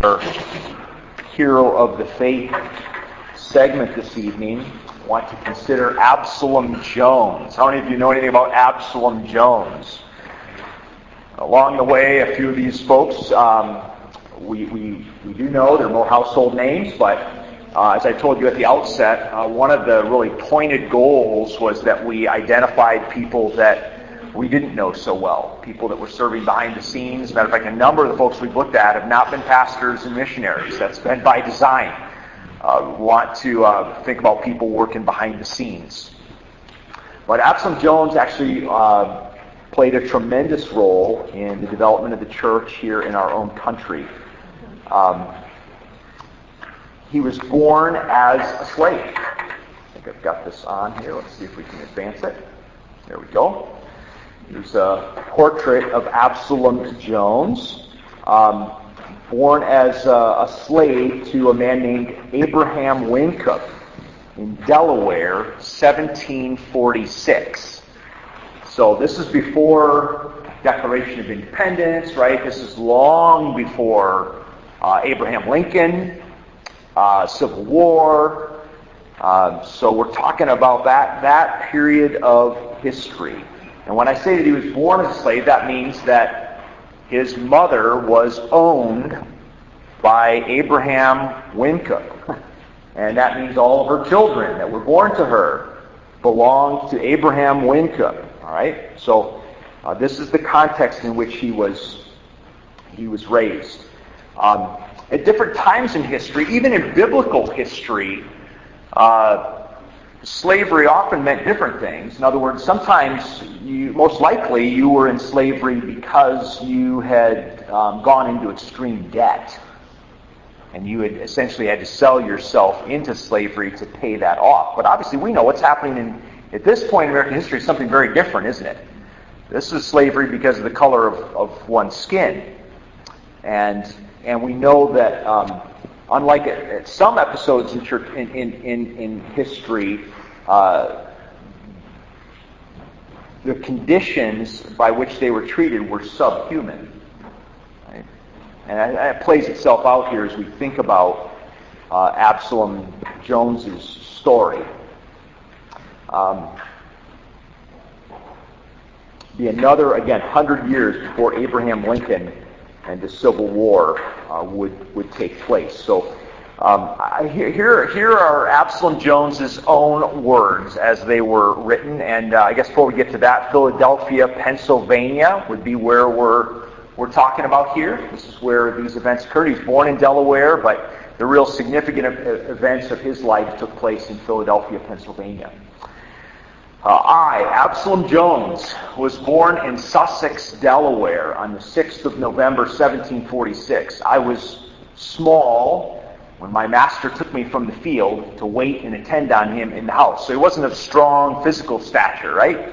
Our hero of the faith segment this evening, I want to consider Absalom Jones. How many of you know anything about Absalom Jones? Along the way, a few of these folks we do know they're more household names, but as I told you at the outset, one of the really pointed goals was that we identified people that we didn't know so well, people that were serving behind the scenes. As a matter of fact, a number of the folks we've looked at have not been pastors and missionaries. That's been by design. We want to think about people working behind the scenes. But Absalom Jones actually played a tremendous role in the development of the church here in our own country. He was born as a slave. I think I've got this on here. Let's see if we can advance it. There we go. Here's a portrait of Absalom Jones, born as a slave to a man named Abraham Wynkoop in Delaware, 1746. So this is before Declaration of Independence, right? This is long before Abraham Lincoln, Civil War. So we're talking about that period of history. And when I say that he was born as a slave, that means that his mother was owned by Abraham Wynkoop. And that means all of her children that were born to her belonged to Abraham Wynkoop. All right? So this is the context in which he was raised. At different times in history, even in biblical history, slavery often meant different things. In other words, sometimes, most likely, you were in slavery because you had gone into extreme debt. And you had essentially had to sell yourself into slavery to pay that off. But obviously we know what's happening at this point in American history is something very different, isn't it? This is slavery because of the color of one's skin. And we know that unlike at some episodes in church in history, the conditions by which they were treated were subhuman. Right? And that plays itself out here as we think about Absalom Jones's story. Be another, again, 100 years before Abraham Lincoln and the Civil War would take place. So here are Absalom Jones's own words as they were written. And I guess before we get to that, Philadelphia, Pennsylvania would be where we're talking about here. This is where these events occurred. He was born in Delaware, but the real significant events of his life took place in Philadelphia, Pennsylvania. I, Absalom Jones, was born in Sussex, Delaware on the 6th of November, 1746. I was small when my master took me from the field to wait and attend on him in the house. So he wasn't of strong physical stature, right?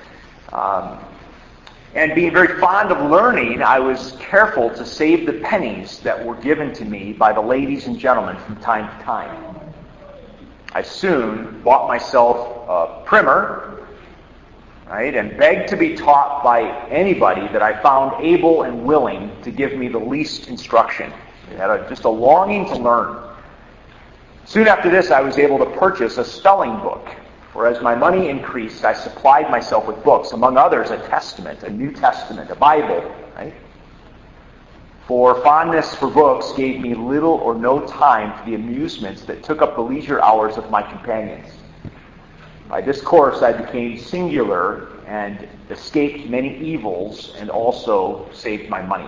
And being very fond of learning, I was careful to save the pennies that were given to me by the ladies and gentlemen from time to time. I soon bought myself a primer, right, and begged to be taught by anybody that I found able and willing to give me the least instruction. I had just a longing to learn. Soon after this, I was able to purchase a spelling book, for as my money increased, I supplied myself with books, among others a Testament, a New Testament, a Bible, right? For fondness for books gave me little or no time for the amusements that took up the leisure hours of my companions. By this course I became singular and escaped many evils and also saved my money.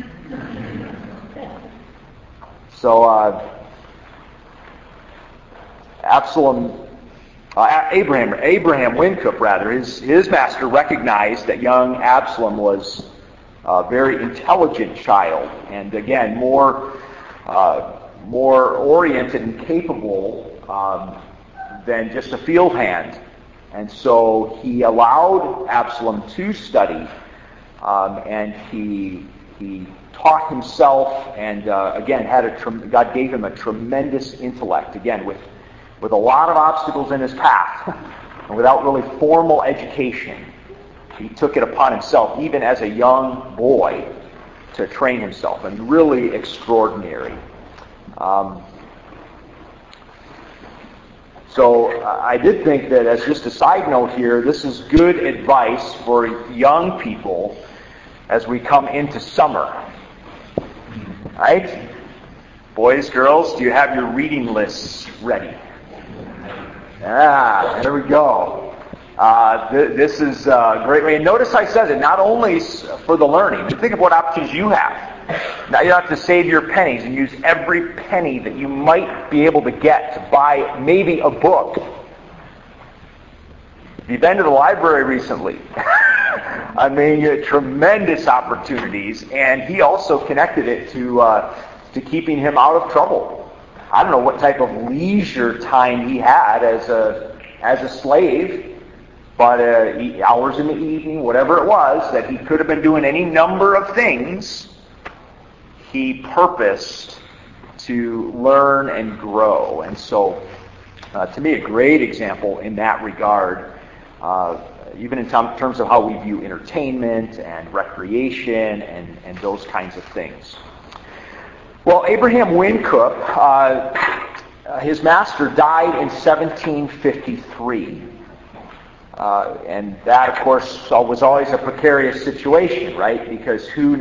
So Abraham Wynkoop, rather, his master recognized that young Absalom was a very intelligent child, and again, more oriented and capable than just a field hand. And so he allowed Absalom to study, and he taught himself, and again, God gave him a tremendous intellect, again, with a lot of obstacles in his path, and without really formal education. He took it upon himself, even as a young boy, to train himself, and really extraordinary. So I did think that, as just a side note here, this is good advice for young people as we come into summer. Right? Boys, girls, do you have your reading lists ready? There we go. This is a great way. And notice I said it, not only for the learning. Think of what options you have. Now you have to save your pennies and use every penny that you might be able to get to buy maybe a book. If you've been to the library recently, I mean, tremendous opportunities. And he also connected it to keeping him out of trouble. I don't know what type of leisure time he had as a slave, but hours in the evening, whatever it was, that he could have been doing any number of things, he purposed to learn and grow. And so, to me, a great example in that regard, even in terms of how we view entertainment and recreation and those kinds of things. Well, Abraham Wynkoop, his master died in 1753. And that, of course, was always a precarious situation, right? Because who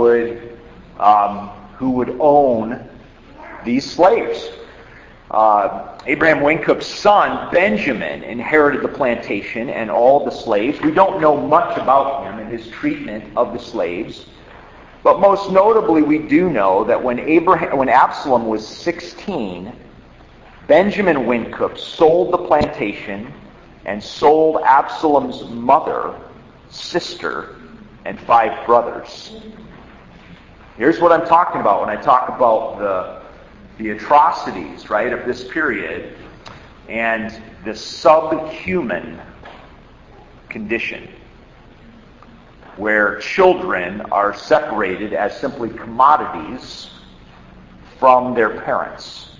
would own these slaves? Abraham Wynkoop's son, Benjamin, inherited the plantation and all the slaves. We don't know much about him and his treatment of the slaves. But most notably, we do know that when Absalom was 16, Benjamin Wynkoop sold the plantation and sold Absalom's mother, sister, and 5 brothers. Here's what I'm talking about when I talk about the atrocities, right, of this period and the subhuman condition, where children are separated as simply commodities from their parents.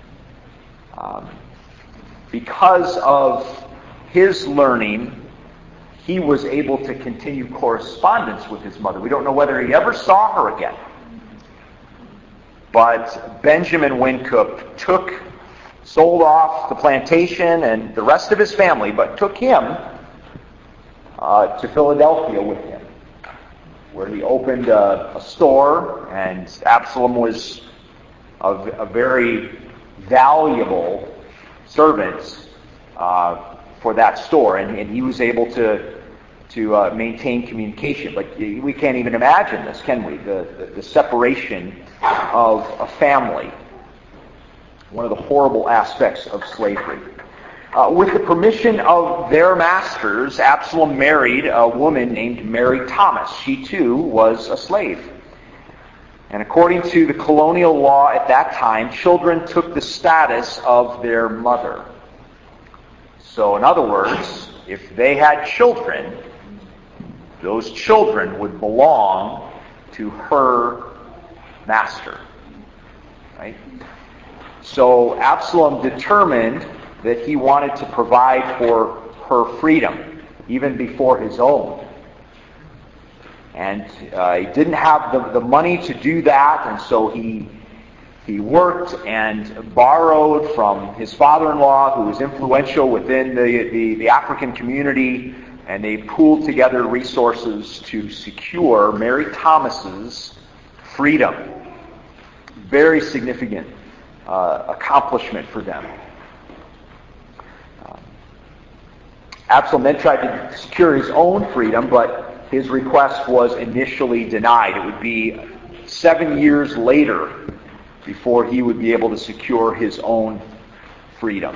Because of his learning, he was able to continue correspondence with his mother. We don't know whether he ever saw her again. But Benjamin Wynkoop sold off the plantation and the rest of his family, but took him to Philadelphia with him, where he opened a store, and Absalom was a very valuable servant for that store, and he was able to maintain communication. But we can't even imagine this, can we? The separation of a family, one of the horrible aspects of slavery. With the permission of their masters, Absalom married a woman named Mary Thomas. She too was a slave. And according to the colonial law at that time, children took the status of their mother. So in other words, if they had children, those children would belong to her master. Right? So Absalom determined that he wanted to provide for her freedom, even before his own. And he didn't have the money to do that, and so he worked and borrowed from his father-in-law, who was influential within the African community, and they pooled together resources to secure Mary Thomas's freedom. Very significant accomplishment for them. Absalom then tried to secure his own freedom, but his request was initially denied. It would be 7 years later before he would be able to secure his own freedom.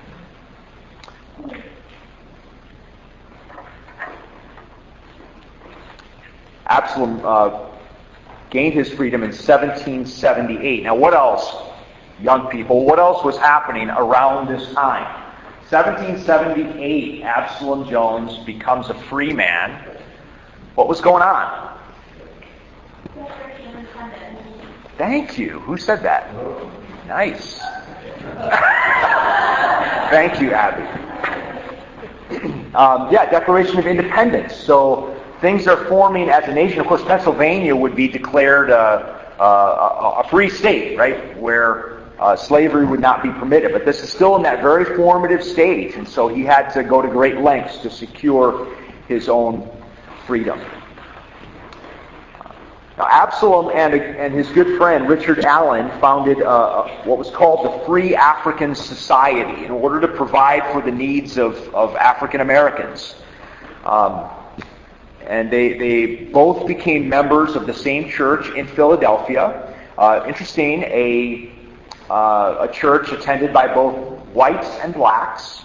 Absalom gained his freedom in 1778. Now what else, young people, what else was happening around this time? 1778, Absalom Jones becomes a free man. What was going on? Thank you. Who said that? Nice. Thank you, Abby. Declaration of Independence. So things are forming as a nation. Of course, Pennsylvania would be declared a free state, right, where slavery would not be permitted. But this is still in that very formative stage, and so he had to go to great lengths to secure his own freedom. Now, Absalom and his good friend Richard Allen founded what was called the Free African Society in order to provide for the needs of African Americans. And they both became members of the same church in Philadelphia. Interesting, a church attended by both whites and blacks.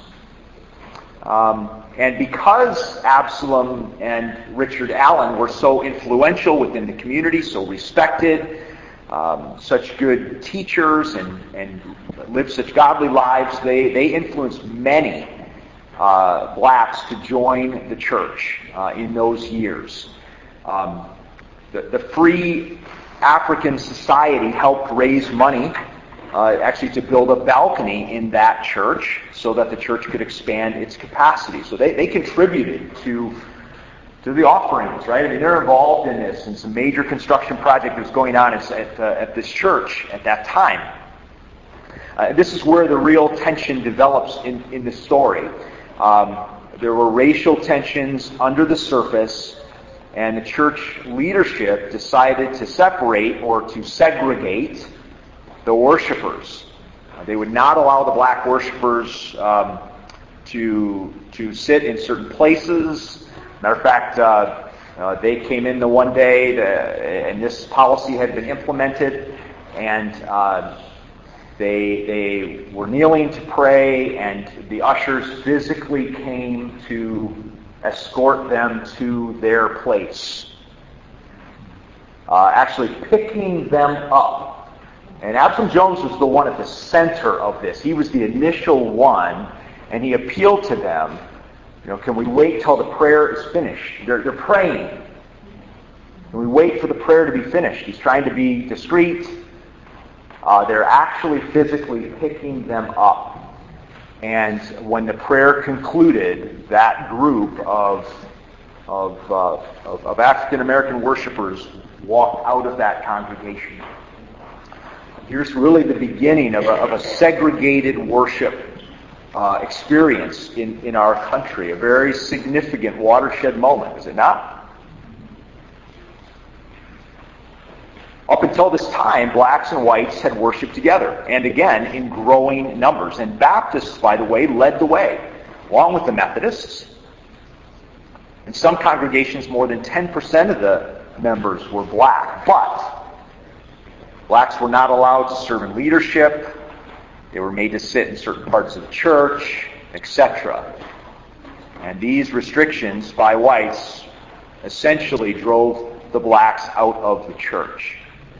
And because Absalom and Richard Allen were so influential within the community, so respected, such good teachers, and lived such godly lives, they influenced many blacks to join the church in those years. The Free African Society helped raise money actually to build a balcony in that church so that the church could expand its capacity. So they contributed to the offerings, right? I mean, they're involved in this, and some major construction project that was going on at this church at that time. This is where the real tension develops in the story. There were racial tensions under the surface, and the church leadership decided to separate or to segregate the worshipers. They would not allow the black worshipers to sit in certain places. Matter of fact, they came in the one day, and this policy had been implemented, and they were kneeling to pray, and the ushers physically came to escort them to their place, actually picking them up. And Absalom Jones was the one at the center of this. He was the initial one, and he appealed to them, can we wait till the prayer is finished? They're praying. Can we wait for the prayer to be finished? He's trying to be discreet. They're actually physically picking them up. And when the prayer concluded, that group of African American worshipers walked out of that congregation. Here's really the beginning of a segregated worship experience in our country. A very significant watershed moment, is it not? Up until this time, blacks and whites had worshiped together, and again, in growing numbers. And Baptists, by the way, led the way, along with the Methodists. In some congregations, more than 10% of the members were black, but blacks were not allowed to serve in leadership. They were made to sit in certain parts of the church, etc. And these restrictions by whites essentially drove the blacks out of the church.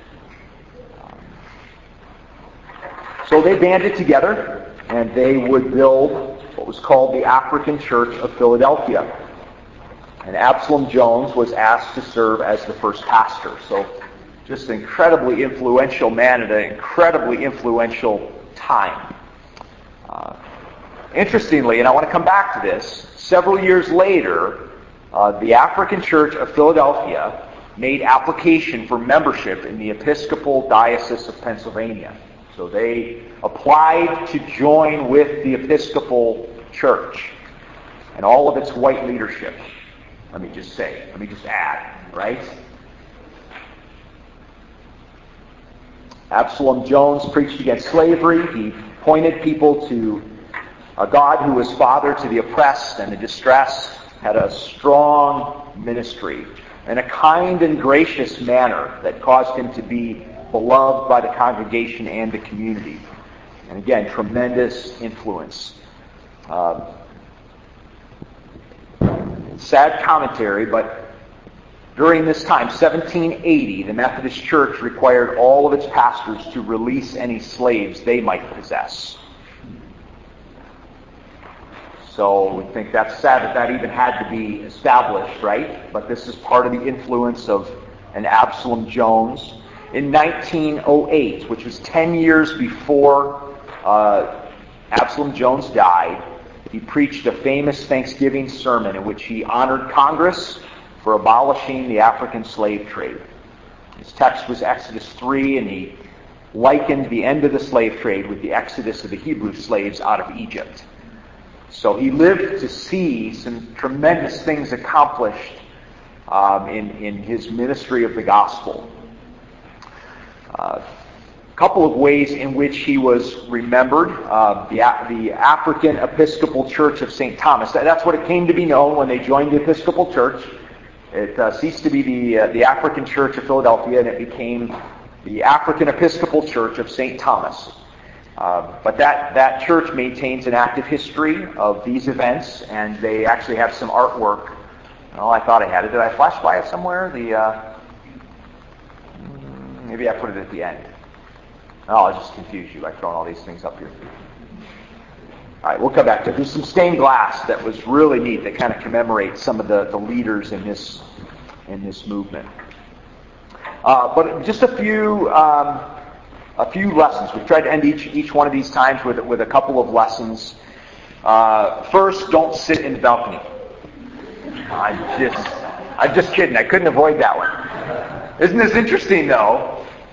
So they banded together, and they would build what was called the African Church of Philadelphia. And Absalom Jones was asked to serve as the first pastor. So just an incredibly influential man at an incredibly influential time. Interestingly, and I want to come back to this, several years later, the African Church of Philadelphia made application for membership in the Episcopal Diocese of Pennsylvania. So they applied to join with the Episcopal Church and all of its white leadership. Let me just add, right? Absalom Jones preached against slavery. He pointed people to a God who was father to the oppressed and the distressed, had a strong ministry in a kind and gracious manner that caused him to be beloved by the congregation and the community. And again, tremendous influence. Sad commentary, but during this time, 1780, the Methodist Church required all of its pastors to release any slaves they might possess. So we think that's sad that even had to be established, right? But this is part of the influence of an Absalom Jones. In 1908, which was 10 years before Absalom Jones died, he preached a famous Thanksgiving sermon in which he honored Congress for abolishing the African slave trade. His text was Exodus 3, and he likened the end of the slave trade with the exodus of the Hebrew slaves out of Egypt. So he lived to see some tremendous things accomplished in his ministry of the gospel. A couple of ways in which he was remembered. The African Episcopal Church of St. Thomas. That's what it came to be known when they joined the Episcopal Church. It ceased to be the African Church of Philadelphia, and it became the African Episcopal Church of St. Thomas. But that church maintains an active history of these events, and they actually have some artwork. Oh, I thought I had it. Did I flash by it somewhere? Maybe I put it at the end. Oh, I'll just confuse you by throwing all these things up here. All right, we'll come back to it. There's some stained glass that was really neat that kind of commemorates some of the leaders in this movement. But just a few lessons. We've tried to end each one of these times with a couple of lessons. First, don't sit in the balcony. I'm just kidding. I couldn't avoid that one. Isn't this interesting, though?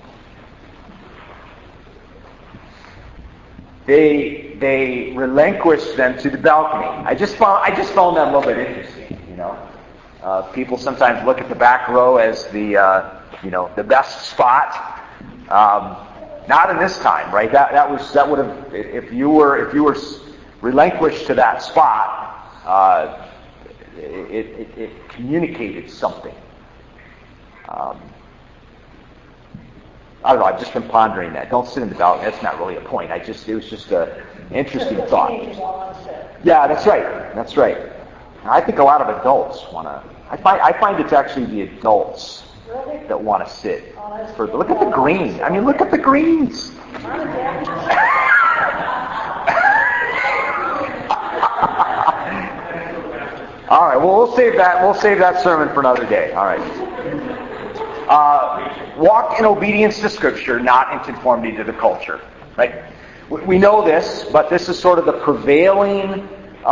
They relinquished them to the balcony. I just found that a little bit interesting. People sometimes look at the back row as the best spot. Not in this time, right? That would have, if you were relinquished to that spot, it communicated something. I don't know. I've just been pondering that. Don't sit in the balcony. That's not really a point. It was just an interesting thought. Yeah, that's right. That's right. I think a lot of adults want to. I find it's actually the adults that want to sit. Look at the green. I mean, look at the greens. All right. Well, we'll save that sermon for another day. All right. Walk in obedience to Scripture, not in conformity to the culture. Right? We know this, but this is sort of the prevailing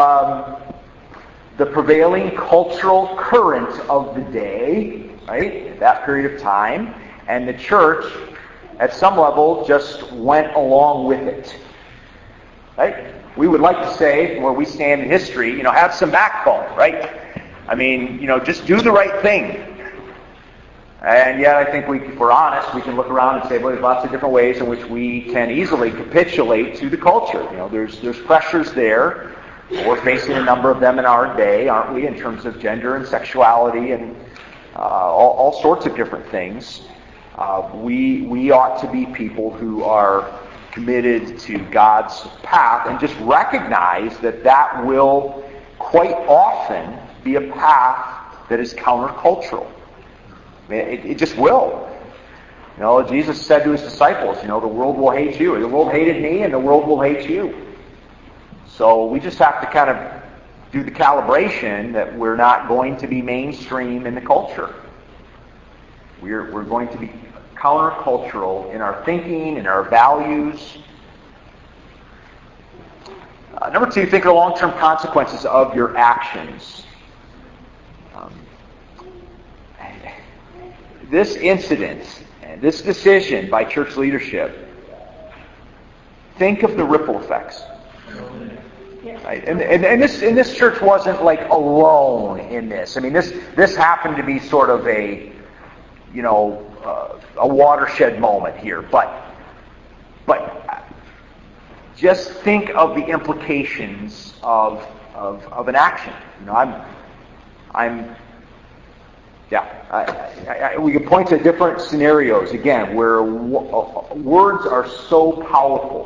cultural current of the day, right? At that period of time, and the church, at some level, just went along with it. Right? We would like to say, where we stand in history, have some backbone, right? I mean, just do the right thing. And yet, I think if we're honest, we can look around and say, well, there's lots of different ways in which we can easily capitulate to the culture. There's pressures there. We're facing a number of them in our day, aren't we, in terms of gender and sexuality and all sorts of different things. We ought to be people who are committed to God's path and just recognize that will quite often be a path that is countercultural. It just will. Jesus said to his disciples, the world will hate you. The world hated me, and the world will hate you. So we just have to kind of do the calibration that we're not going to be mainstream in the culture. We're going to be countercultural in our thinking, in our values. Number 2, think of the long-term consequences of your actions. This incident, this decision by church leadership, think of the ripple effects. Right? And this church wasn't like alone in this. I mean, this happened to be sort of a watershed moment here. But just think of the implications of an action. We can point to different scenarios, again, where words are so powerful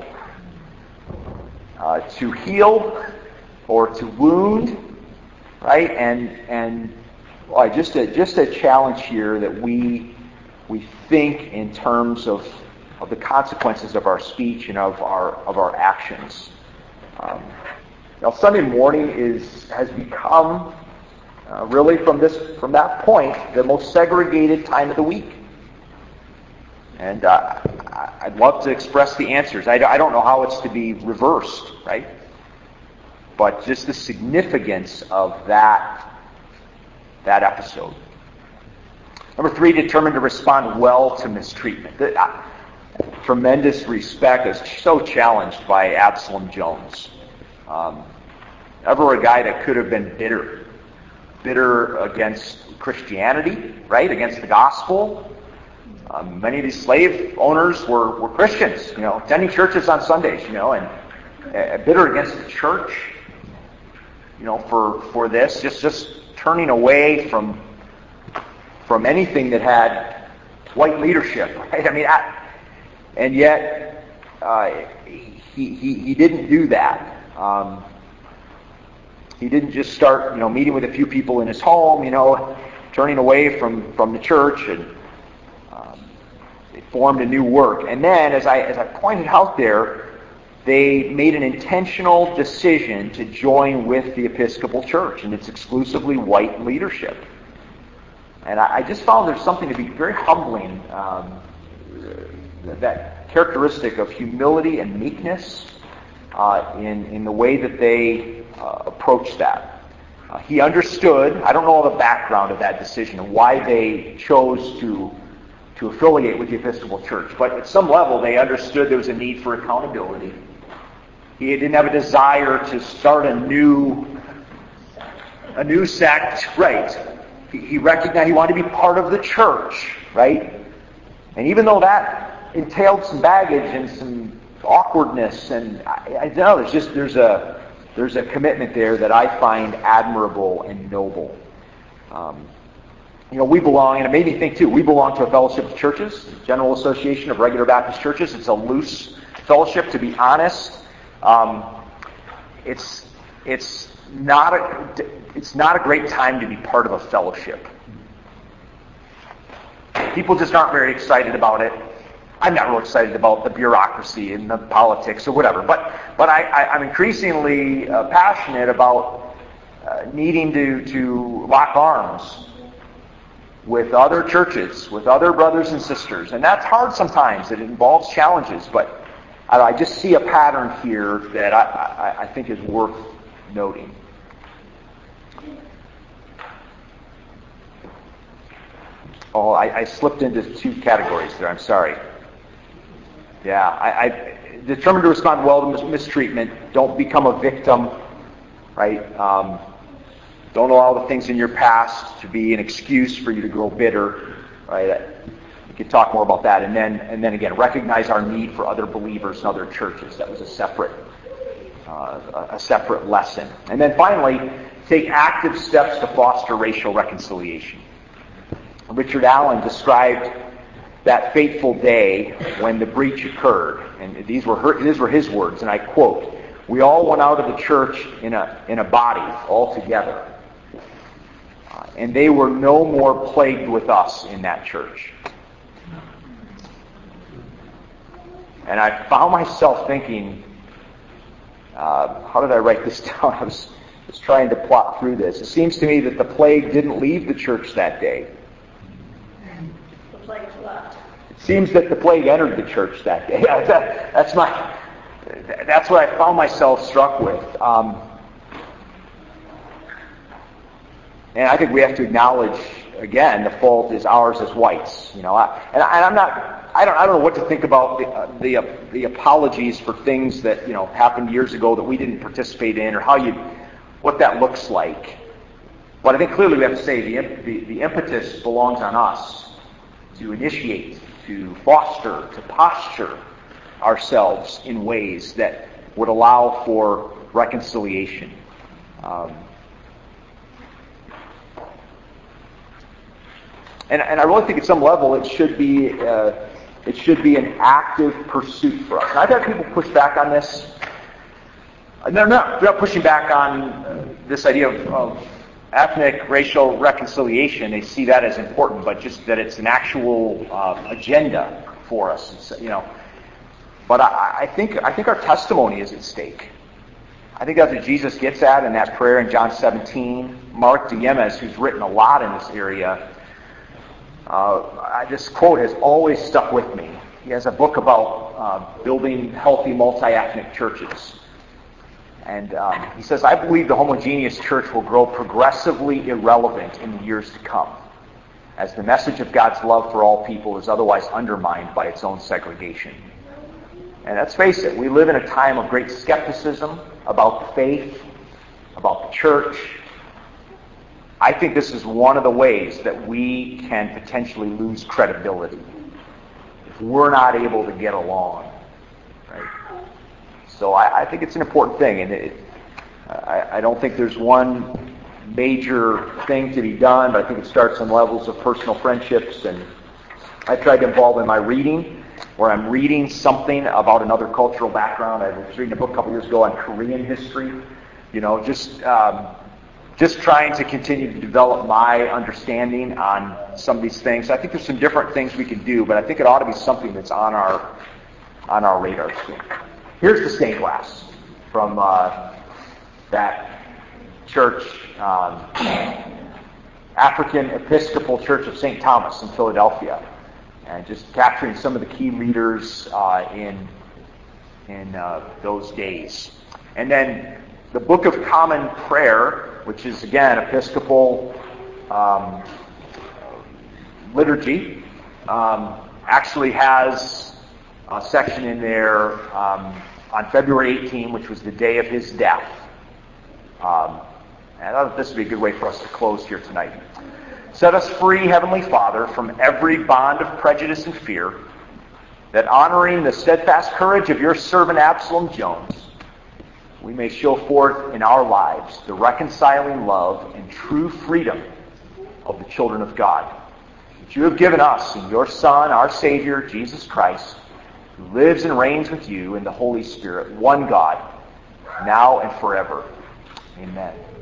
to heal or to wound, right? And just a challenge here that we think in terms of the consequences of our speech and of our actions. Sunday morning has become really from that point the most segregated time of the week. And I'd love to express the answers. I don't know how it's to be reversed, right? But just the significance of that episode. Number 3, determined to respond well to mistreatment. Tremendous respect. I was so challenged by Absalom Jones. Ever a guy that could have been bitter against Christianity, right? Against the gospel. Many of these slave owners were Christians, attending churches on Sundays, and bitter against the church, for this, just turning away from anything that had white leadership, right? And yet he didn't do that. He didn't just start, meeting with a few people in his home, turning away from the church, and they formed a new work. And then, as I pointed out there, they made an intentional decision to join with the Episcopal Church and its exclusively white leadership. And I just found there's something to be very humbling, that characteristic of humility and meekness in the way that they approached that. He understood, I don't know all the background of that decision and why they chose to affiliate with the Episcopal Church, but at some level they understood there was a need for accountability. He didn't have a desire to start a new sect, right? He recognized he wanted to be part of the church, right? And even though that entailed some baggage and some awkwardness, and I don't know, there's a commitment there that I find admirable and noble. We belong, and it made me think too, we belong to a fellowship of churches, General Association of Regular Baptist Churches. It's a loose fellowship, to be honest. It's not a great time to be part of a fellowship. People just aren't very excited about it. I'm not real excited about the bureaucracy and the politics or whatever, but I'm increasingly passionate about needing to lock arms with other churches, with other brothers and sisters, and that's hard sometimes. It involves challenges, but I just see a pattern here that I think is worth noting. Oh, I slipped into 2 categories there. I'm sorry. Yeah, I determined to respond well to mistreatment. Don't become a victim, right? Don't allow the things in your past to be an excuse for you to grow bitter, right? We could talk more about that. And then again, recognize our need for other believers and other churches. That was a separate lesson. And then finally, take active steps to foster racial reconciliation. Richard Allen described that fateful day when the breach occurred, and these were his words, and I quote, "We all went out of the church in a body, all together, and they were no more plagued with us in that church." And I found myself thinking, how did I write this down? I was trying to plot through this. It seems to me that the plague didn't leave the church that day. The plague left. It seems that the plague entered the church that day. That's what I found myself struck with. And I think we have to acknowledge, again, the fault is ours as whites. I don't know what to think about the apologies for things that happened years ago that we didn't participate in, or what that looks like. But I think clearly we have to say the impetus belongs on us to initiate, to foster, to posture ourselves in ways that would allow for reconciliation. And I really think at some level it should be an active pursuit for us. And I've had people push back on this. They're not pushing back on this idea of ethnic, racial reconciliation. They see that as important, but just that it's an actual agenda for us. But I think our testimony is at stake. I think that's what Jesus gets at in that prayer in John 17. Mark Diemes, who's written a lot in this area, this quote has always stuck with me. He has a book about building healthy multi-ethnic churches. And he says, "I believe the homogeneous church will grow progressively irrelevant in the years to come. as the message of God's love for all people is otherwise undermined by its own segregation. And let's face it, we live in a time of great skepticism about the faith, about the church. I think this is one of the ways that we can potentially lose credibility if we're not able to get along. Right? So I think it's an important thing, and I don't think there's one major thing to be done, but I think it starts on levels of personal friendships. And I tried to involve in my reading, where I'm reading something about another cultural background. I was reading a book a couple years ago on Korean history. Just trying to continue to develop my understanding on some of these things. I think there's some different things we can do, but I think it ought to be something that's on our radar screen. Here's the stained glass from that church, African Episcopal Church of St. Thomas in Philadelphia, and just capturing some of the key leaders in those days. And then the Book of Common Prayer, which is again Episcopal liturgy, actually has a section in there on February 18, which was the day of his death. And I thought this would be a good way for us to close here tonight. Set us free, Heavenly Father, from every bond of prejudice and fear, that honoring the steadfast courage of your servant Absalom Jones, we may show forth in our lives the reconciling love and true freedom of the children of God, that you have given us in your Son, our Savior, Jesus Christ, who lives and reigns with you in the Holy Spirit, one God, now and forever. Amen.